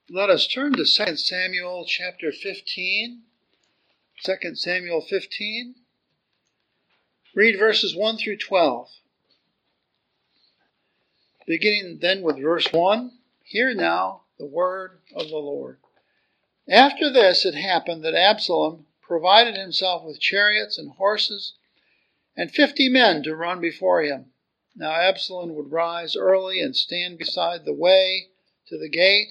Let us turn to 2 Samuel chapter 15. 2 Samuel 15. Read verses 1 through 12. Beginning then with verse 1. Hear now the word of the Lord. After this it happened that Absalom provided himself with chariots and horses and 50 men to run before him. Now Absalom would rise early and stand beside the way to the gate,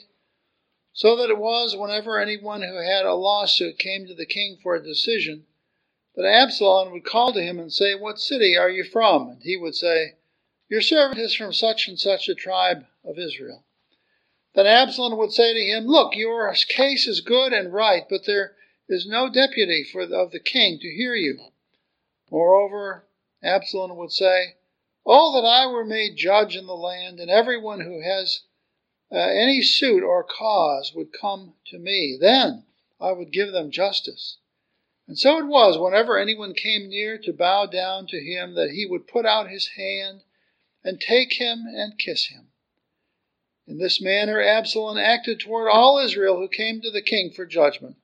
so that it was whenever anyone who had a lawsuit came to the king for a decision, that Absalom would call to him and say, "What city are you from?" And he would say, "Your servant is from such and such a tribe of Israel." Then Absalom would say to him, "Look, your case is good and right, but there is no deputy of the king to hear you." Moreover, Absalom would say, "Oh, that I were made judge in the land, and everyone who has any suit or cause would come to me. Then I would give them justice." And so it was, whenever anyone came near to bow down to him, that he would put out his hand and take him and kiss him. In this manner Absalom acted toward all Israel who came to the king for judgment.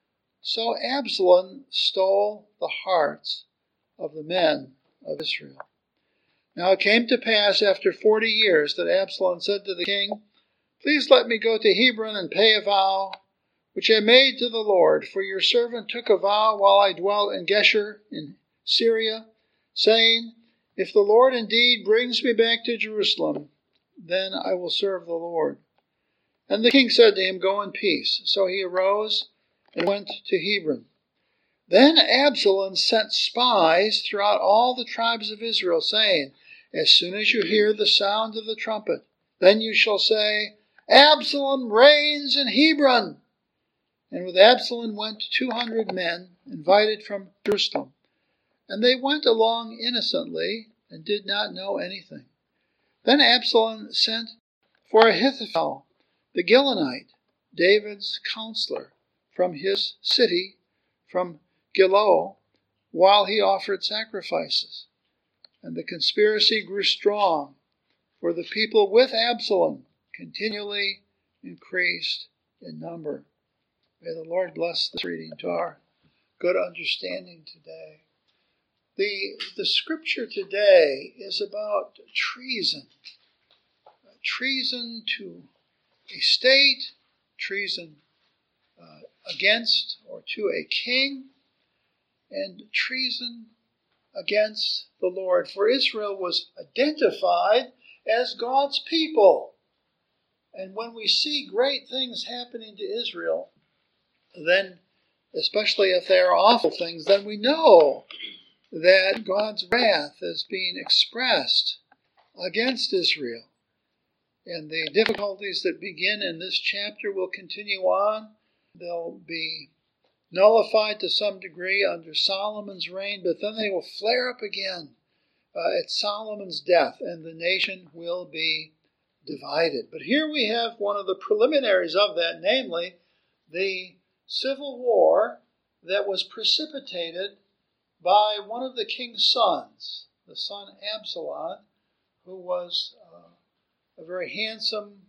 So Absalom stole the hearts of the men of Israel. Now it came to pass after 40 years that Absalom said to the king, "Please let me go to Hebron and pay a vow which I made to the Lord, for your servant took a vow while I dwelt in Geshur in Syria, saying, 'If the Lord indeed brings me back to Jerusalem, then I will serve the Lord.'" And the king said to him, "Go in peace." So he arose and went to Hebron. Then Absalom sent spies throughout all the tribes of Israel, saying, "As soon as you hear the sound of the trumpet, then you shall say, 'Absalom reigns in Hebron.'" And with Absalom went 200 men, invited from Jerusalem. And they went along innocently and did not know anything. Then Absalom sent for Ahithophel the Gilonite, David's counselor, from his city, from Gilo, while he offered sacrifices. And the conspiracy grew strong, for the people with Absalom continually increased in number. May the Lord bless this reading to our good understanding today. The scripture today is about treason. Treason to a state, treason against or to a king, and treason against the Lord. For Israel was identified as God's people. And when we see great things happening to Israel, then, especially if they are awful things, then we know that God's wrath is being expressed against Israel. And the difficulties that begin in this chapter will continue on. They'll be nullified to some degree under Solomon's reign, but then they will flare up again at Solomon's death, and the nation will be divided. But here we have one of the preliminaries of that, namely the civil war that was precipitated by one of the king's sons, the son Absalom, who was a very handsome,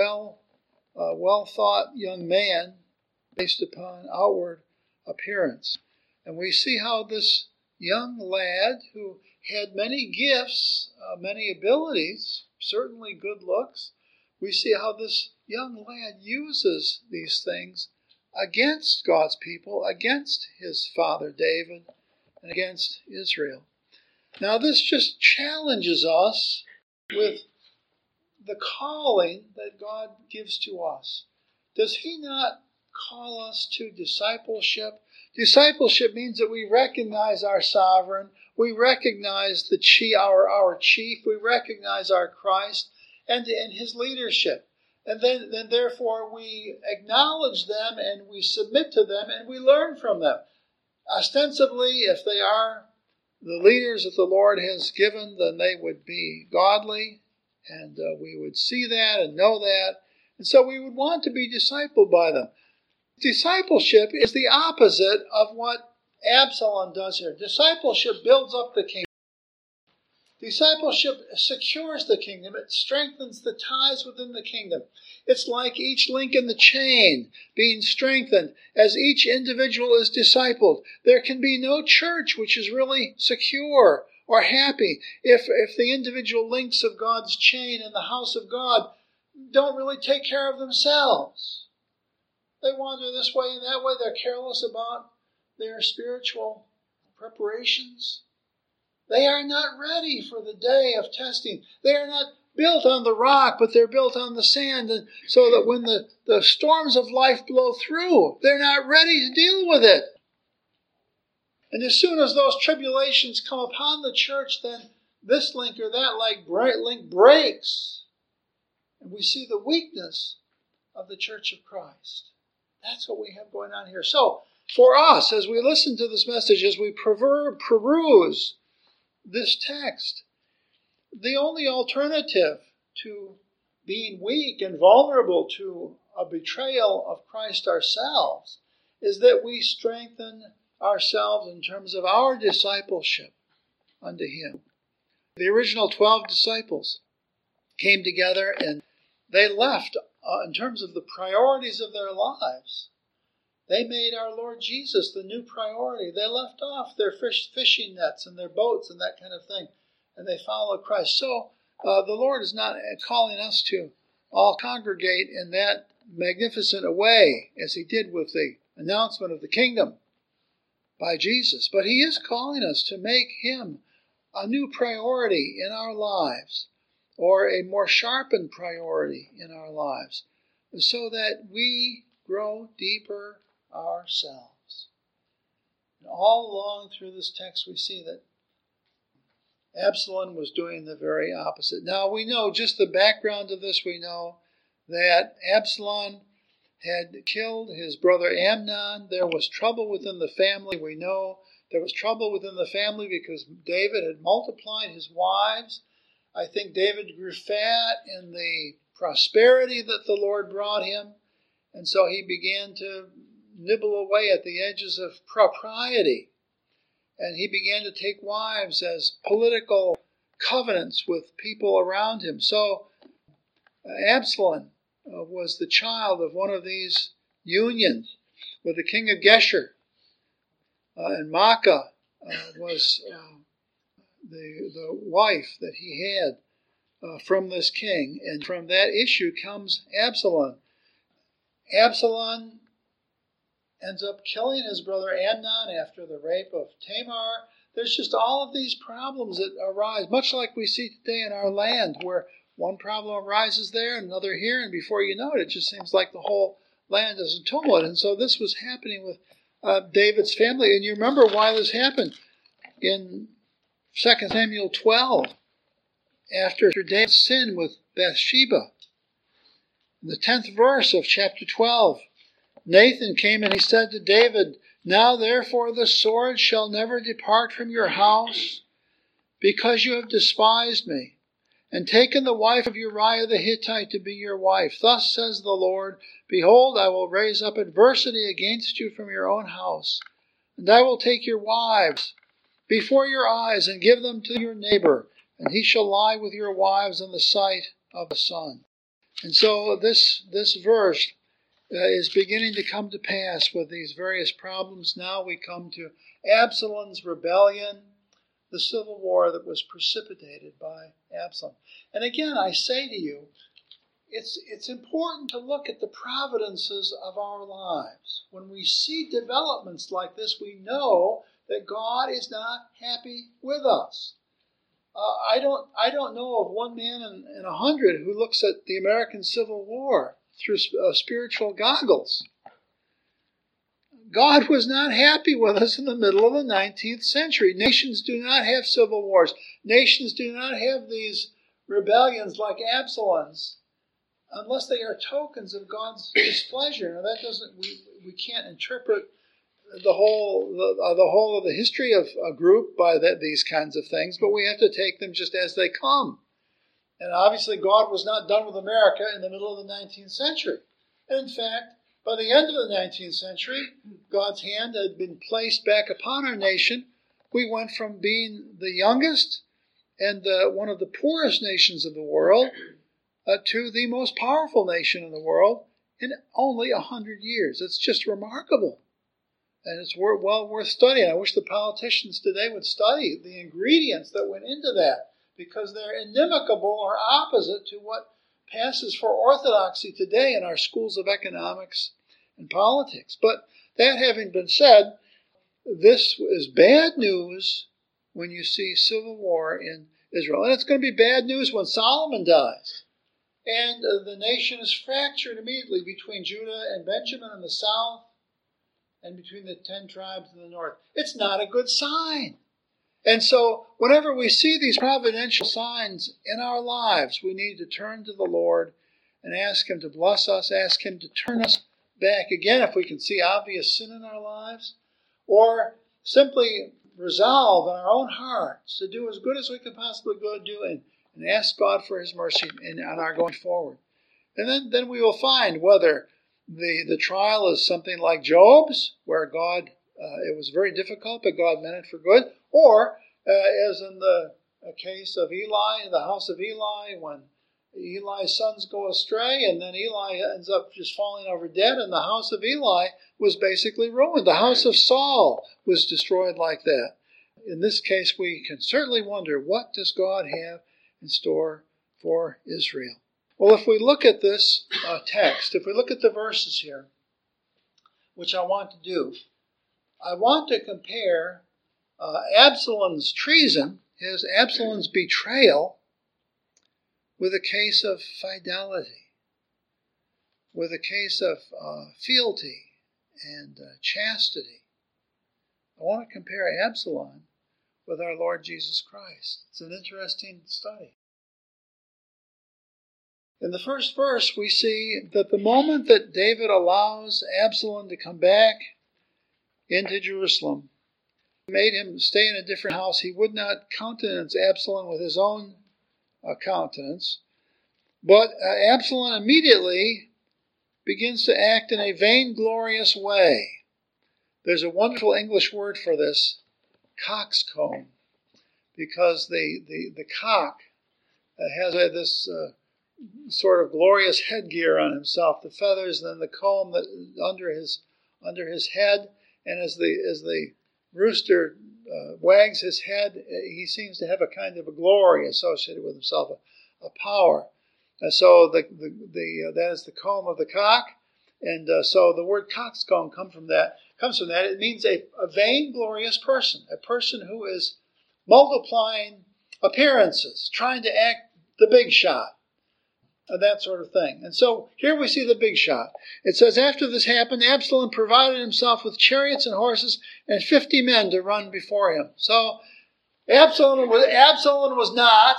well-thought young man based upon outward appearance. And we see how this young lad, who had many gifts, many abilities, certainly good looks, we see how this young lad uses these things against God's people, against his father David, and against Israel. Now this just challenges us with the calling that God gives to us. Does he not call us to discipleship? Discipleship means that we recognize our sovereign, we recognize our chief, we recognize our Christ and his leadership. And then therefore we acknowledge them and we submit to them and we learn from them. Ostensibly, if they are the leaders that the Lord has given, then they would be godly, and we would see that and know that. And so we would want to be discipled by them. Discipleship is the opposite of what Absalom does here. Discipleship builds up the kingdom. Discipleship secures the kingdom. It strengthens the ties within the kingdom. It's like each link in the chain being strengthened as each individual is discipled. There can be no church which is really secure or happy if the individual links of God's chain in the house of God don't really take care of themselves. They wander this way and that way. They're careless about their spiritual preparations. They are not ready for the day of testing. They are not built on the rock, but they're built on the sand, and so that when the storms of life blow through, they're not ready to deal with it. And as soon as those tribulations come upon the church, then this link or that link breaks. And we see the weakness of the church of Christ. That's what we have going on here. So, for us, as we listen to this message, as we peruse this text, the only alternative to being weak and vulnerable to a betrayal of Christ ourselves is that we strengthen ourselves in terms of our discipleship unto Him. The original 12 disciples came together and they left in terms of the priorities of their lives. They made our Lord Jesus the new priority. They left off their fishing nets and their boats and that kind of thing, and they followed Christ. So the Lord is not calling us to all congregate in that magnificent a way as He did with the announcement of the kingdom by Jesus, but He is calling us to make Him a new priority in our lives, or a more sharpened priority in our lives, so that we grow deeper ourselves. And all along through this text we see that Absalom was doing the very opposite. Now we know just the background of this. We know that Absalom had killed his brother Amnon. There was trouble within the family. We know there was trouble within the family because David had multiplied his wives. I think David grew fat in the prosperity that the Lord brought him, and so he began to nibble away at the edges of propriety. And he began to take wives as political covenants with people around him. So Absalom was the child of one of these unions with the king of Geshur. And Maacah was the wife that he had from this king. And from that issue comes Absalom. Absalom ends up killing his brother Amnon after the rape of Tamar. There's just all of these problems that arise, much like we see today in our land, where one problem arises there, another here, and before you know it, it just seems like the whole land is in tumult. And so this was happening with David's family. And you remember why this happened. In 2 Samuel 12, after David's sin with Bathsheba, in the 10th verse of chapter 12, Nathan came and he said to David, "Now therefore the sword shall never depart from your house, because you have despised me, and taken the wife of Uriah the Hittite to be your wife. Thus says the Lord, Behold, I will raise up adversity against you from your own house, and I will take your wives before your eyes and give them to your neighbor, and he shall lie with your wives in the sight of the sun." And so this verse is beginning to come to pass with these various problems. Now we come to Absalom's rebellion, the civil war that was precipitated by Absalom. And again, I say to you, it's important to look at the providences of our lives. When we see developments like this, we know that God is not happy with us. I don't know of one man in 100 who looks at the American Civil War through spiritual goggles. God was not happy with us in the middle of the 19th century. Nations do not have civil wars. Nations do not have these rebellions like Absalom's unless they are tokens of God's displeasure. Now that doesn't, we can't interpret the whole of the history of a group by these kinds of things, but we have to take them just as they come. And obviously God was not done with America in the middle of the 19th century. And in fact, by the end of the 19th century, God's hand had been placed back upon our nation. We went from being the youngest and one of the poorest nations of the world to the most powerful nation in the world in only 100 years. It's just remarkable. And it's well worth studying. I wish the politicians today would study the ingredients that went into that, because they're inimical or opposite to what passes for orthodoxy today in our schools of economics and politics. But that having been said, this is bad news when you see civil war in Israel. And it's going to be bad news when Solomon dies. And the nation is fractured immediately between Judah and Benjamin in the south and between the 10 tribes in the north. It's not a good sign. And so whenever we see these providential signs in our lives, we need to turn to the Lord and ask Him to bless us, ask Him to turn us back again if we can see obvious sin in our lives, or simply resolve in our own hearts to do as good as we can possibly do and ask God for His mercy on our going forward. And then we will find whether the trial is something like Job's, where God, it was very difficult, but God meant it for good, or as in the case of Eli, in the house of Eli, when Eli's sons go astray, and then Eli ends up just falling over dead, and the house of Eli was basically ruined. The house of Saul was destroyed like that. In this case, we can certainly wonder, what does God have in store for Israel? Well, if we look at this text, if we look at the verses here, which I want to do, I want to compare Absalom's treason, Absalom's betrayal, with a case of fidelity, with a case of fealty and chastity. I want to compare Absalom with our Lord Jesus Christ. It's an interesting study. In the first verse, we see that the moment that David allows Absalom to come back into Jerusalem, made him stay in a different house. He would not countenance Absalom with his own countenance. But Absalom immediately begins to act in a vainglorious way. There's a wonderful English word for this, coxcomb, because the cock has this sort of glorious headgear on himself, the feathers, and then the comb that under his head, and as the rooster wags his head, he seems to have a kind of a glory associated with himself, a power. And so that is the comb of the cock, and so the word coxcomb comes from that. It means a vainglorious person, a person who is multiplying appearances, trying to act the big shot, that sort of thing. And so here we see the big shot. It says, after this happened, Absalom provided himself with chariots and horses and 50 men to run before him. So Absalom was not.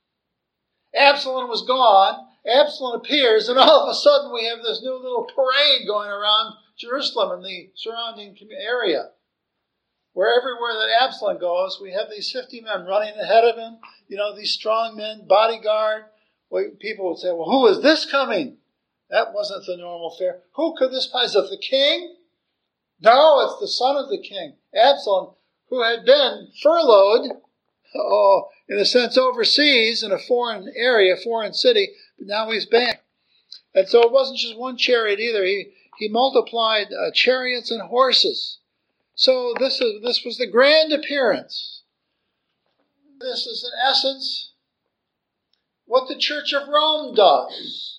Absalom was gone. Absalom appears, and all of a sudden we have this new little parade going around Jerusalem and the surrounding area. Where everywhere that Absalom goes, we have these 50 men running ahead of him. These strong men, bodyguard. People would say, well, who is this coming? That wasn't the normal fare. Who could this be? Is it the king? No, it's the son of the king, Absalom, who had been furloughed, in a sense overseas in a foreign area, foreign city, but now he's back. And so it wasn't just one chariot either. He multiplied chariots and horses. So this was the grand appearance. This is in essence what the Church of Rome does.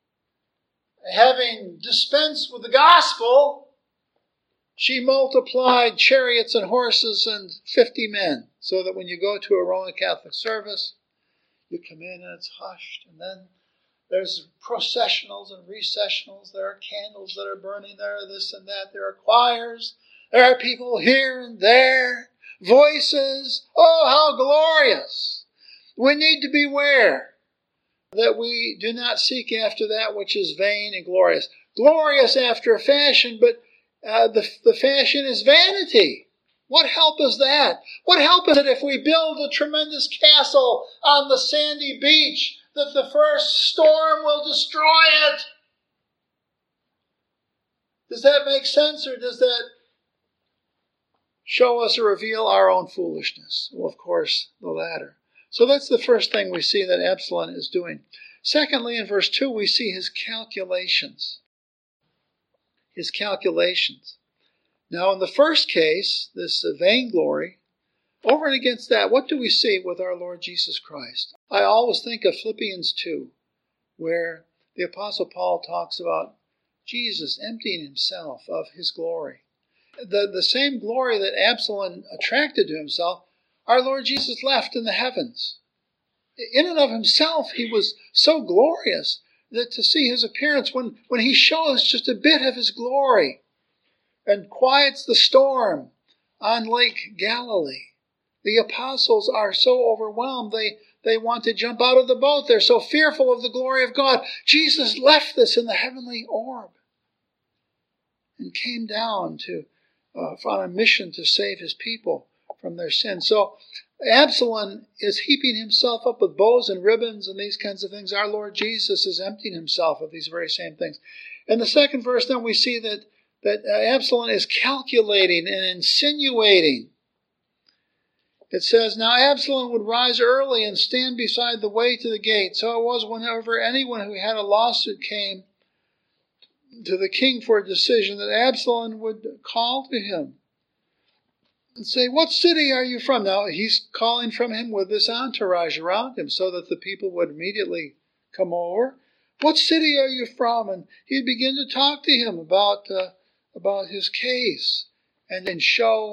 Having dispensed with the gospel, she multiplied chariots and horses and 50 men, so that when you go to a Roman Catholic service, you come in and it's hushed, and then there's processionals and recessionals, there are candles that are burning, there are this and that, there are choirs, there are people here and there, voices. Oh, how glorious! We need to beware that we do not seek after that which is vain and glorious. Glorious after a fashion, but the fashion is vanity. What help is that? What help is it if we build a tremendous castle on the sandy beach that the first storm will destroy it? Does that make sense, or does that show us or reveal our own foolishness? Well, of course, the latter. So that's the first thing we see that Absalom is doing. Secondly, in verse 2, we see his calculations. His calculations. Now, in the first case, this vainglory, over and against that, what do we see with our Lord Jesus Christ? I always think of Philippians 2, where the Apostle Paul talks about Jesus emptying himself of his glory. The same glory that Absalom attracted to himself, our Lord Jesus left in the heavens. In and of himself, he was so glorious that to see his appearance when he shows just a bit of his glory and quiets the storm on Lake Galilee, the apostles are so overwhelmed they want to jump out of the boat. They're so fearful of the glory of God. Jesus left this in the heavenly orb and came down on a mission to save his people from their sins. So Absalom is heaping himself up with bows and ribbons and these kinds of things. Our Lord Jesus is emptying himself of these very same things. In the second verse, then we see that Absalom is calculating and insinuating. It says, "Now Absalom would rise early and stand beside the way to the gate. So it was whenever anyone who had a lawsuit came to the king for a decision that Absalom would call to him and say, 'What city are you from?'" Now he's calling from him with this entourage around him so that the people would immediately come over. "What city are you from?" And he'd begin to talk to him about his case and then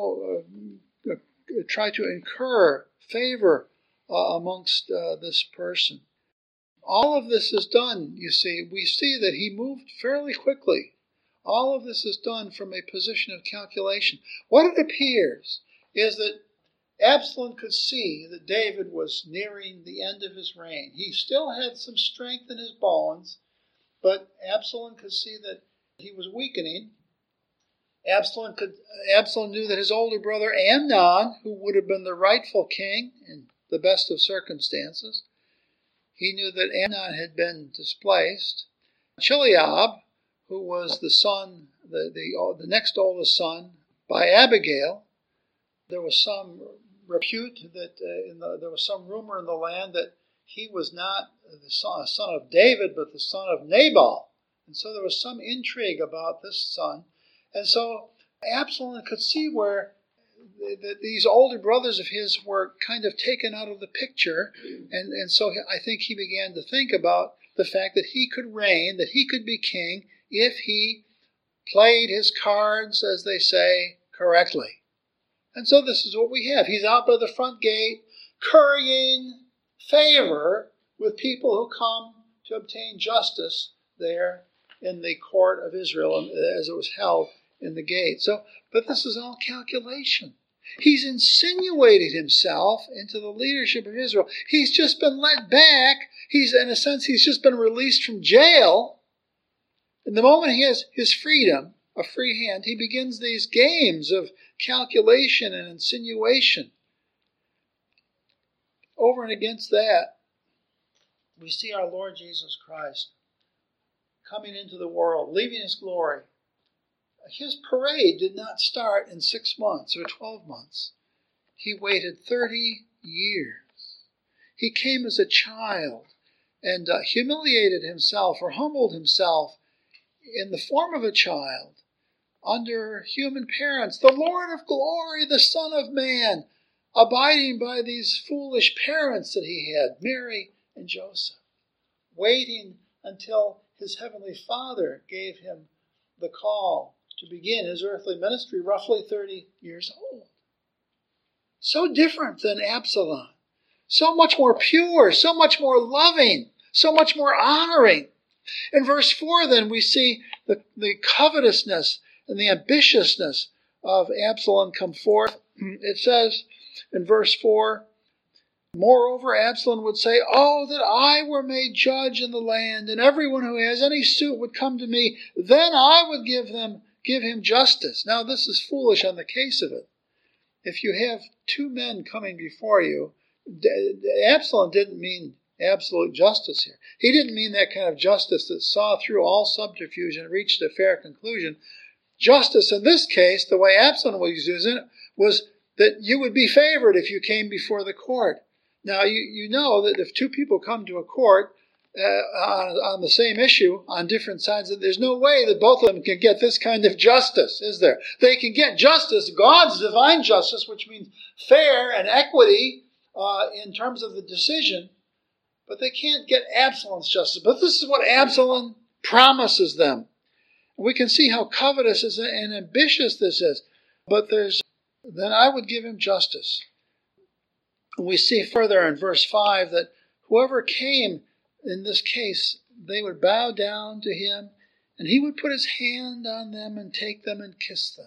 try to incur favor amongst this person. All of this is done, you see. We see that he moved fairly quickly. All of this is done from a position of calculation. What it appears is that Absalom could see that David was nearing the end of his reign. He still had some strength in his bones, but Absalom could see that he was weakening. Absalom knew that his older brother Amnon, who would have been the rightful king in the best of circumstances, he knew that Amnon had been displaced. Chileab, who was the son, the next oldest son by Abigail, there was some repute that there was some rumor in the land that he was not the son of David, but the son of Nabal. And so there was some intrigue about this son. And so Absalom could see where these older brothers of his were kind of taken out of the picture. And so I think he began to think about the fact that he could reign, that he could be king, if he played his cards, as they say, correctly. And so this is what we have. He's out by the front gate, currying favor with people who come to obtain justice there in the court of Israel as it was held in the gate. But this is all calculation. He's insinuated himself into the leadership of Israel. He's just been let back. He's just been released from jail. And the moment he has his freedom, a free hand, he begins these games of calculation and insinuation. Over and against that, we see our Lord Jesus Christ coming into the world, leaving his glory. His parade did not start in 6 months or 12 months. He waited 30 years. He came as a child and humiliated himself or humbled himself in the form of a child under human parents. The Lord of glory, the Son of Man, abiding by these foolish parents that he had, Mary and Joseph, waiting until his heavenly Father gave him the call to begin his earthly ministry, roughly 30 years old. So different than Absalom. So much more pure, so much more loving, so much more honoring. In verse 4, then, we see the covetousness and the ambitiousness of Absalom come forth. It says in verse 4, "Moreover, Absalom would say, 'Oh, that I were made judge in the land, and everyone who has any suit would come to me. Then I would give him justice.'" Now, this is foolish on the case of it. If you have 2 men coming before you, Absalom didn't mean absolute justice here. He didn't mean that kind of justice that saw through all subterfuge and reached a fair conclusion. Justice in this case, the way Absalom was using it, was that you would be favored if you came before the court. Now, you know that if two people come to a court on the same issue, on different sides, there's no way that both of them can get this kind of justice, is there? They can get justice, God's divine justice, which means fair and equity in terms of the decision, but they can't get Absalom's justice. But this is what Absalom promises them. We can see how covetous and ambitious this is. But then I would give him justice. We see further in verse 5 that whoever came in this case, they would bow down to him, and he would put his hand on them and take them and kiss them.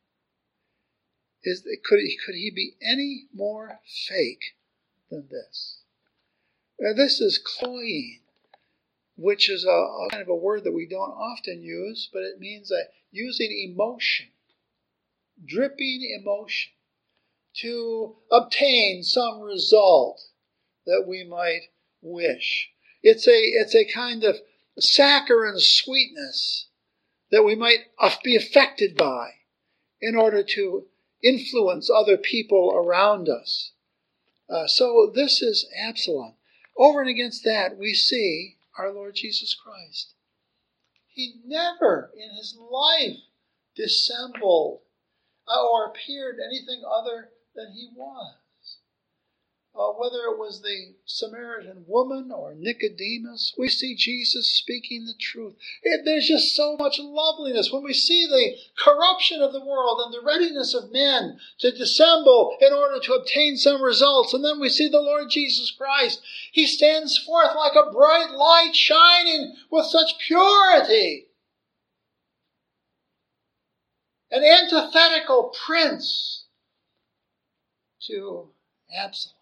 Could he be any more fake than this? This is cloying, which is a kind of a word that we don't often use, but it means using emotion, dripping emotion, to obtain some result that we might wish. It's a kind of saccharine sweetness that we might be affected by in order to influence other people around us. So this is Absalom. Over and against that, we see our Lord Jesus Christ. He never in his life dissembled or appeared anything other than he was. Whether it was the Samaritan woman or Nicodemus, we see Jesus speaking the truth. There's just so much loveliness when we see the corruption of the world and the readiness of men to dissemble in order to obtain some results. And then we see the Lord Jesus Christ. He stands forth like a bright light shining with such purity. An antithetical prince to Absalom.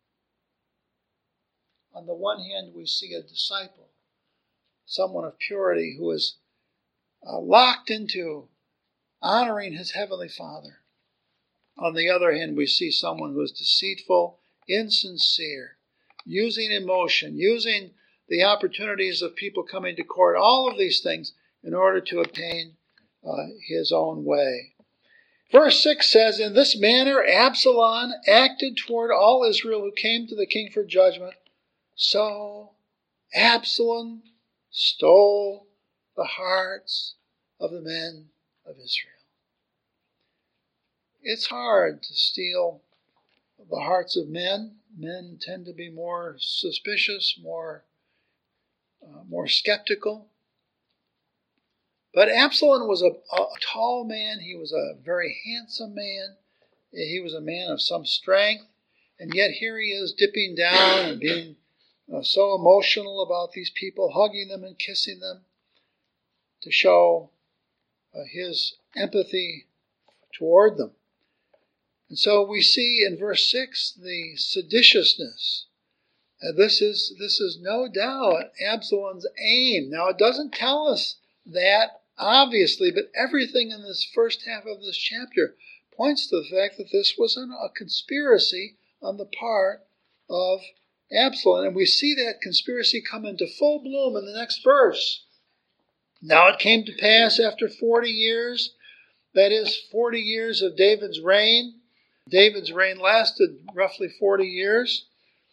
On the one hand, we see a disciple, someone of purity who is locked into honoring his heavenly Father. On the other hand, we see someone who is deceitful, insincere, using emotion, using the opportunities of people coming to court, all of these things in order to obtain his own way. Verse 6 says, in this manner Absalom acted toward all Israel who came to the king for judgment. So Absalom stole the hearts of the men of Israel. It's hard to steal the hearts of men. Men tend to be more suspicious, more skeptical. But Absalom was a tall man. He was a very handsome man. He was a man of some strength. And yet here he is dipping down and being so emotional about these people, hugging them and kissing them to show his empathy toward them. And so we see in verse 6 the seditiousness. This is no doubt Absalom's aim. Now it doesn't tell us that, obviously, but everything in this first half of this chapter points to the fact that this was a conspiracy on the part of Absalom. And we see that conspiracy come into full bloom in the next verse. Now it came to pass after 40 years, that is 40 years of David's reign. David's reign lasted roughly 40 years.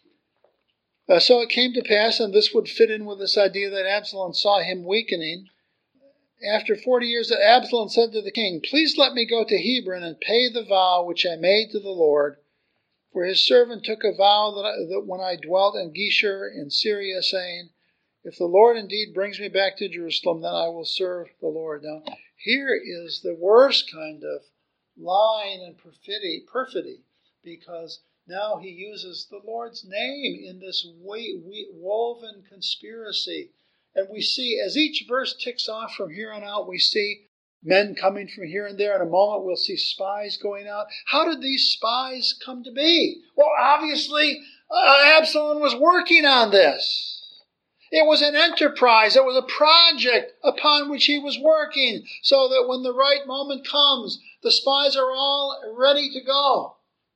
So it came to pass, and this would fit in with this idea that Absalom saw him weakening. After 40 years, that Absalom said to the king, please let me go to Hebron and pay the vow which I made to the Lord. For his servant took a vow that when I dwelt in Geshur in Syria, saying, if the Lord indeed brings me back to Jerusalem, then I will serve the Lord. Now, here is the worst kind of lying and perfidy, because now he uses the Lord's name in this woven conspiracy. And we see, as each verse ticks off from here on out, we see men coming from here and there. In a moment, we'll see spies going out. How did these spies come to be? Well, obviously, Absalom was working on this. It was an enterprise. It was a project upon which he was working, so that when the right moment comes, the spies are all ready to go.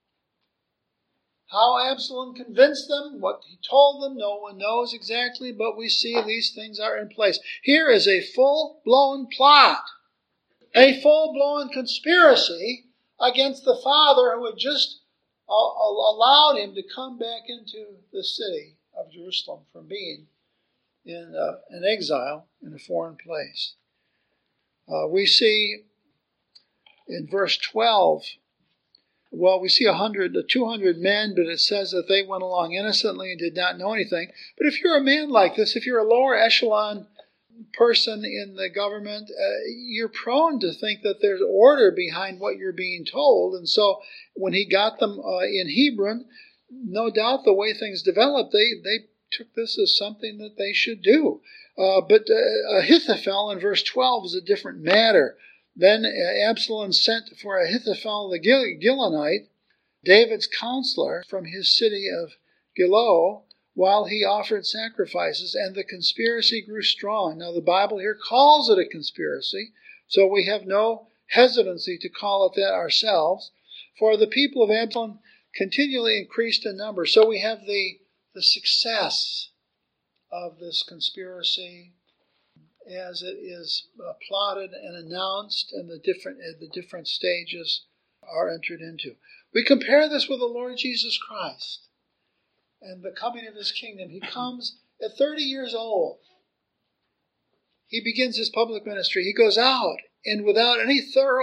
How Absalom convinced them, what he told them, no one knows exactly, but we see these things are in place. Here is a full-blown plot, a full-blown conspiracy against the father who had just allowed him to come back into the city of Jerusalem from being in an exile in a foreign place. We see in verse 12, we see 200 men, but it says that they went along innocently and did not know anything. But if you're a man like this, if you're a lower echelon person in the government, you're prone to think that there's order behind what you're being told. And so when he got them in Hebron, no doubt the way things developed, they took this as something that they should do. But Ahithophel in verse 12 is a different matter. Then Absalom sent for Ahithophel the Gilonite, David's counselor, from his city of Gilo, while he offered sacrifices, and the conspiracy grew strong. Now the Bible here calls it a conspiracy, so we have no hesitancy to call it that ourselves. For the people of Absalom continually increased in number. So we have the success of this conspiracy as it is plotted and announced, and the different stages are entered into. We compare this with the Lord Jesus Christ and the coming of his kingdom. He comes at 30 years old. He begins his public ministry. He goes out, and without any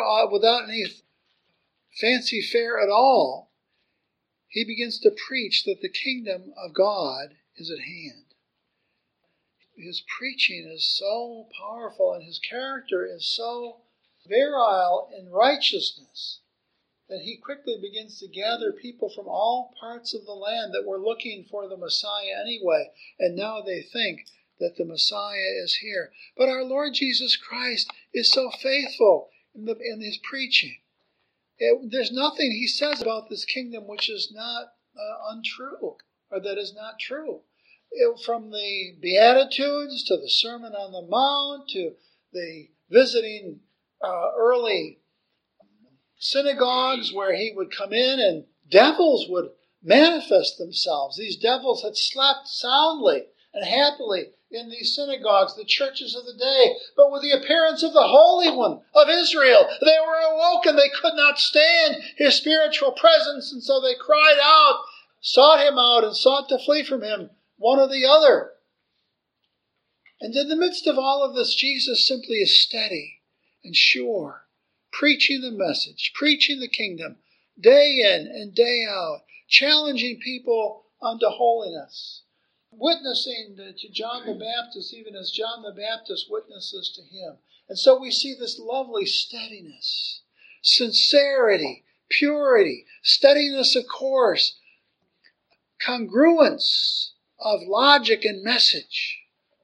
fancy fare at all, he begins to preach that the kingdom of God is at hand. His preaching is so powerful, and his character is so virile in righteousness, that he quickly begins to gather people from all parts of the land that were looking for the Messiah anyway, and now they think that the Messiah is here. But our Lord Jesus Christ is so faithful in his preaching. There's nothing he says about this kingdom which is not untrue, or that is not true. From the Beatitudes to the Sermon on the Mount to the visiting early synagogues where he would come in and devils would manifest themselves. These devils had slept soundly and happily in these synagogues, the churches of the day. But with the appearance of the Holy One of Israel, they were awoken. They could not stand his spiritual presence, and so they cried out, sought him out, and sought to flee from him, one or the other. And in the midst of all of this, Jesus simply is steady and sure, preaching the message, preaching the kingdom, day in and day out, challenging people unto holiness, witnessing to John the Baptist, even as John the Baptist witnesses to him. And so we see this lovely steadiness, sincerity, purity, steadiness of course, congruence of logic and message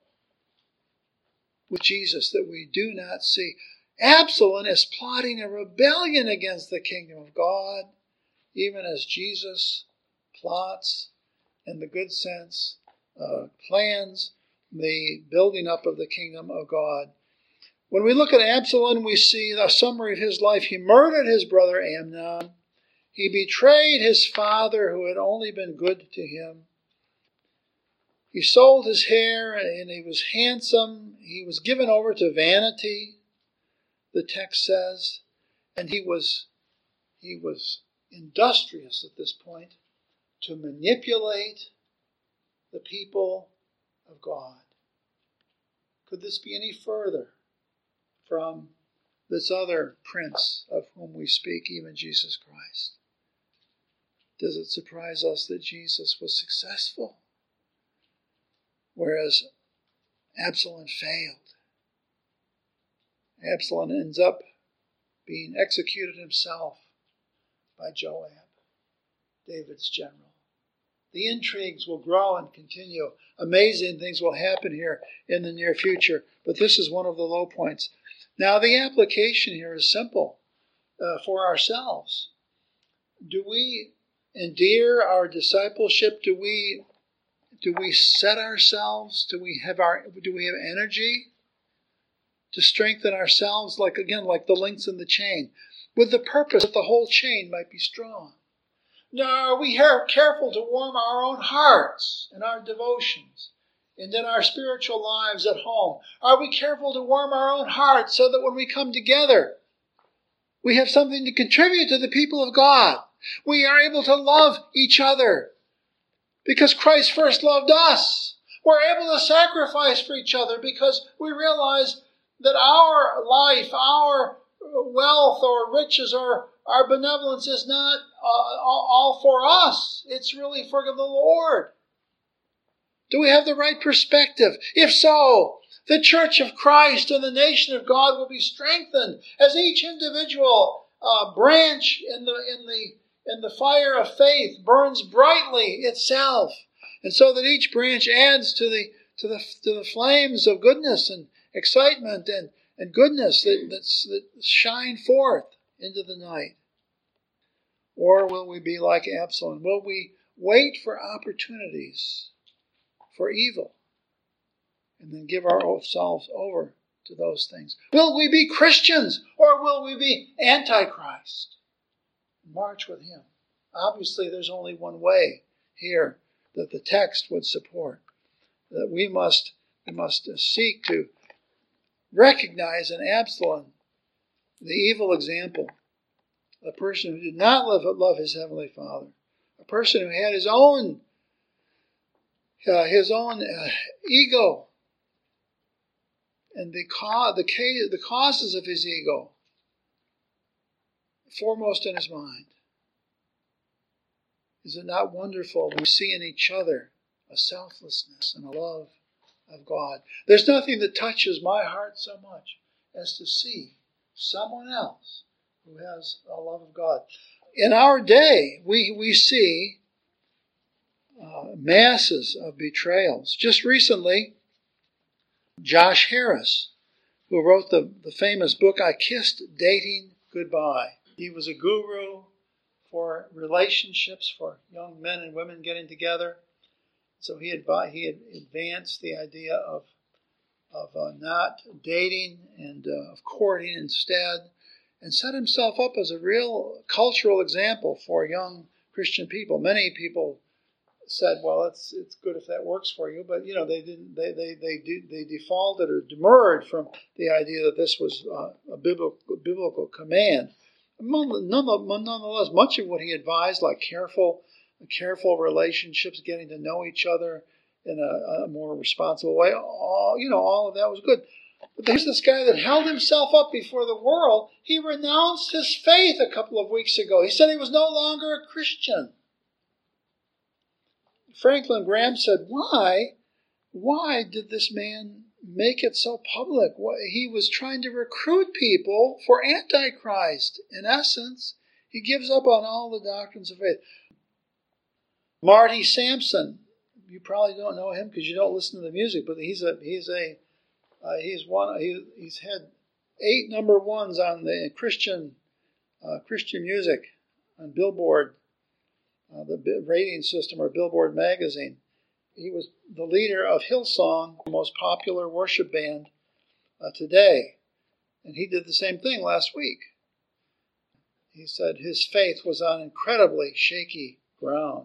with Jesus that we do not see. Absalom is plotting a rebellion against the kingdom of God, even as Jesus plots, in the good sense, plans the building up of the kingdom of God. When we look at Absalom, we see a summary of his life. He murdered his brother Amnon. He betrayed his father, who had only been good to him. He sold his hair, and he was handsome. He was given over to vanity, the text says, and he was industrious at this point to manipulate the people of God. Could this be any further from this other prince of whom we speak, even Jesus Christ? Does it surprise us that Jesus was successful, whereas Absalom failed? Absalom ends up being executed himself by Joab, David's general. The intrigues will grow and continue. Amazing things will happen here in the near future, but this is one of the low points. Now, the application here is simple for ourselves. Do we endear our discipleship? Do we set ourselves? Do we have energy to strengthen ourselves, like the links in the chain, with the purpose that the whole chain might be strong? Now, are we careful to warm our own hearts in our devotions and in our spiritual lives at home? Are we careful to warm our own hearts so that when we come together, we have something to contribute to the people of God? We are able to love each other because Christ first loved us. We're able to sacrifice for each other because we realize that our life, our wealth or riches or our benevolence is not all for us. It's really for the Lord. Do we have the right perspective? If so, the church of Christ and the nation of God will be strengthened as each individual branch in the fire of faith burns brightly itself, and so that each branch adds to the flames of goodness and excitement and goodness that shine forth into the night. Or will we be like Absalom? Will we wait for opportunities for evil and then give ourselves over to those things? Will we be Christians or will we be Antichrist? March with him. Obviously, there's only one way here that the text would support. That we must seek to recognize in Absalom the evil example. A person who did not love his heavenly Father. A person who had his own ego and the causes of his ego foremost in his mind. Is it not wonderful when we see in each other a selflessness and a love of God? There's nothing that touches my heart so much as to see someone else who has a love of God. In our day, we see masses of betrayals. Just recently, Josh Harris, who wrote the famous book, I Kissed Dating Goodbye. He was a guru for relationships, for young men and women getting together. So he had advanced the idea of not dating and of courting instead, and set himself up as a real cultural example for young Christian people. Many people said, "Well, it's good if that works for you," but they didn't. They defaulted or demurred from the idea that this was a biblical command. Nonetheless, much of what he advised, like careful relationships, getting to know each other in a more responsible way, all of that was good. But there's this guy that held himself up before the world. He renounced his faith a couple of weeks ago. He said he was no longer a Christian. Franklin Graham said, why did this man make it so public? He was trying to recruit people for Antichrist. In essence, he gives up on all the doctrines of faith. Marty Sampson, you probably don't know him because you don't listen to the music, but he's had 8 number ones on the Christian music on Billboard, the rating system, or Billboard magazine. He was the leader of Hillsong, the most popular worship band today, and he did the same thing last week. He said his faith was on incredibly shaky ground.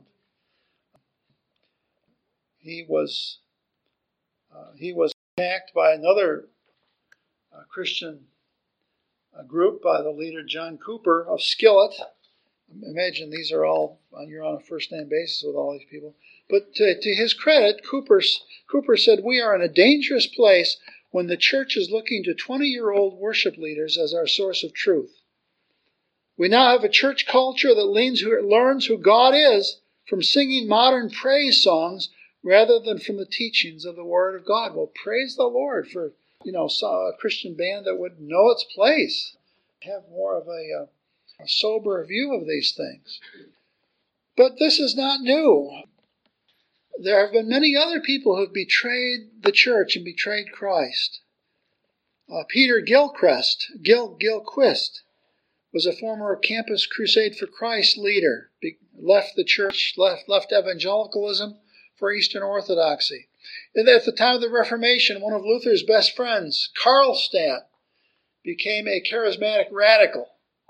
He was attacked by another Christian group by the leader John Cooper of Skillet. Imagine these are all, you're on a first-name basis with all these people. But to his credit, Cooper said, we are in a dangerous place when the church is looking to 20-year-old worship leaders as our source of truth. We now have a church culture that learns who God is from singing modern praise songs rather than from the teachings of the Word of God. Well, praise the Lord for, a Christian band that would know its place, have more of a sober view of these things. But this is not new. There have been many other people who have betrayed the church and betrayed Christ. Peter Gilchrist was a former Campus Crusade for Christ leader, left the church, left evangelicalism for Eastern Orthodoxy. And at the time of the Reformation, one of Luther's best friends, Karlstadt, became a charismatic radical,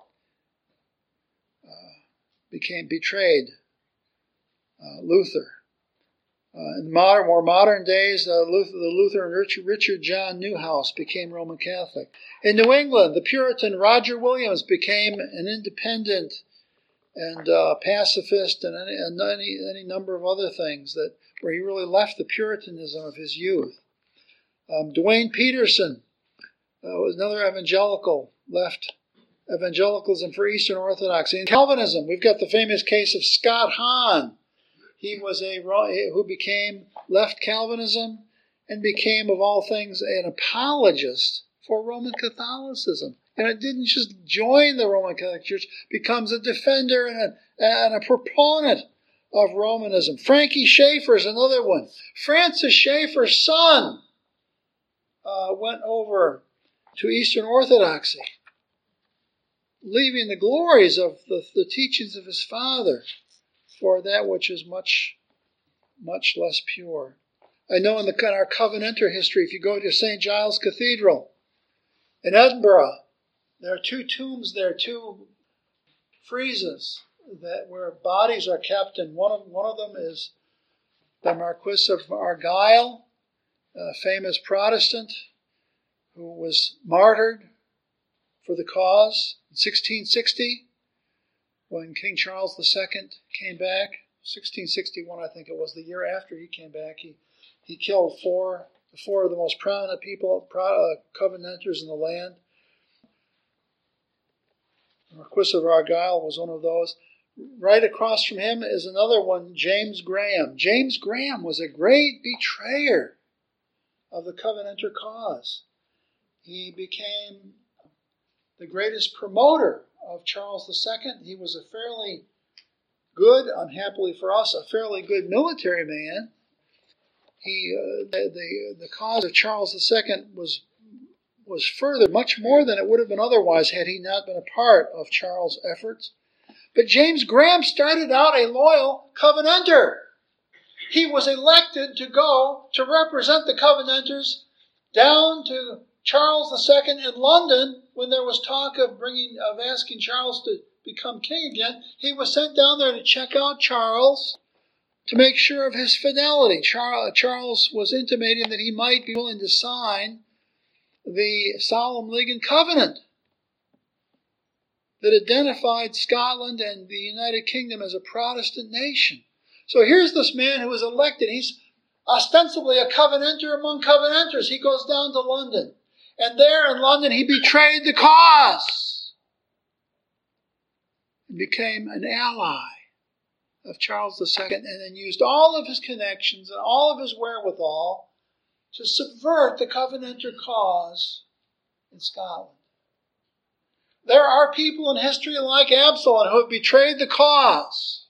betrayed Luther. In more modern days, the Lutheran Richard John Newhouse became Roman Catholic. In New England, the Puritan Roger Williams became an independent and pacifist, and any number of other things where he really left the Puritanism of his youth. Dwayne Peterson was another evangelical, left evangelicalism for Eastern Orthodoxy. In Calvinism, we've got the famous case of Scott Hahn. He was who left Calvinism and became, of all things, an apologist for Roman Catholicism. And it didn't just join the Roman Catholic Church, becomes a defender and a proponent of Romanism. Frankie Schaeffer is another one. Francis Schaeffer's son went over to Eastern Orthodoxy, leaving the glories of the teachings of his father for that which is much, much less pure. I know in our Covenanter history, if you go to St. Giles Cathedral in Edinburgh, there are two tombs there, two friezes where bodies are kept, and one of them is the Marquis of Argyll, a famous Protestant who was martyred for the cause in 1660 when King Charles II came back. 1661, I think it was, the year after he came back. He killed four of the most prominent people, Covenanters in the land. The Marquis of Argyll was one of those. Right across from him is another one, James Graham. James Graham was a great betrayer of the Covenanter cause. He became the greatest promoter of Charles II. He was a fairly good, unhappily for us, a fairly good military man. The cause of Charles II was furthered much more than it would have been otherwise had he not been a part of Charles' efforts. But James Graham started out a loyal Covenanter. He was elected to go to represent the Covenanters down to Charles II in London when there was talk of asking Charles to become king again. He was sent down there to check out Charles to make sure of his fidelity. Charles was intimating that he might be willing to sign the Solemn League and Covenant that identified Scotland and the United Kingdom as a Protestant nation. So here's this man who was elected. He's ostensibly a Covenanter among Covenanters. He goes down to London. And there in London, he betrayed the cause and became an ally of Charles II, and then used all of his connections and all of his wherewithal to subvert the Covenanter cause in Scotland. There are people in history like Absalom who have betrayed the cause.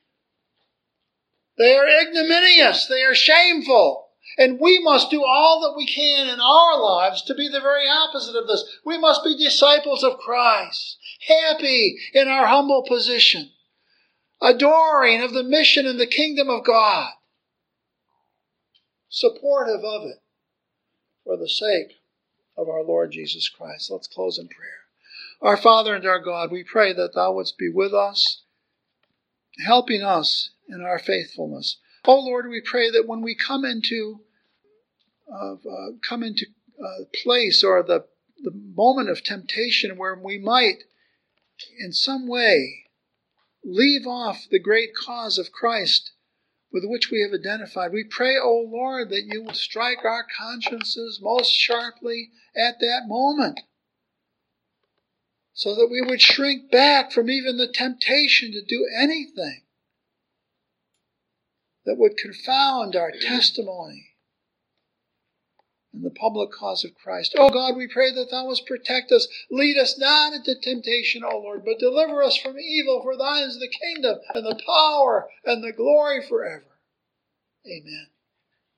They are ignominious. They are shameful. And we must do all that we can in our lives to be the very opposite of this. We must be disciples of Christ, happy in our humble position, adoring of the mission and the kingdom of God, supportive of it for the sake of our Lord Jesus Christ. Let's close in prayer. Our Father and our God, we pray that Thou wouldst be with us, helping us in our faithfulness. Oh Lord, we pray that when we come into place or the moment of temptation where we might in some way leave off the great cause of Christ with which we have identified, we pray, O Lord, that You will strike our consciences most sharply at that moment, so that we would shrink back from even the temptation to do anything that would confound our testimony in the public cause of Christ. Oh God, we pray that Thou wouldst protect us. Lead us not into temptation, O Lord, but deliver us from evil. For Thine is the kingdom and the power and the glory forever. Amen.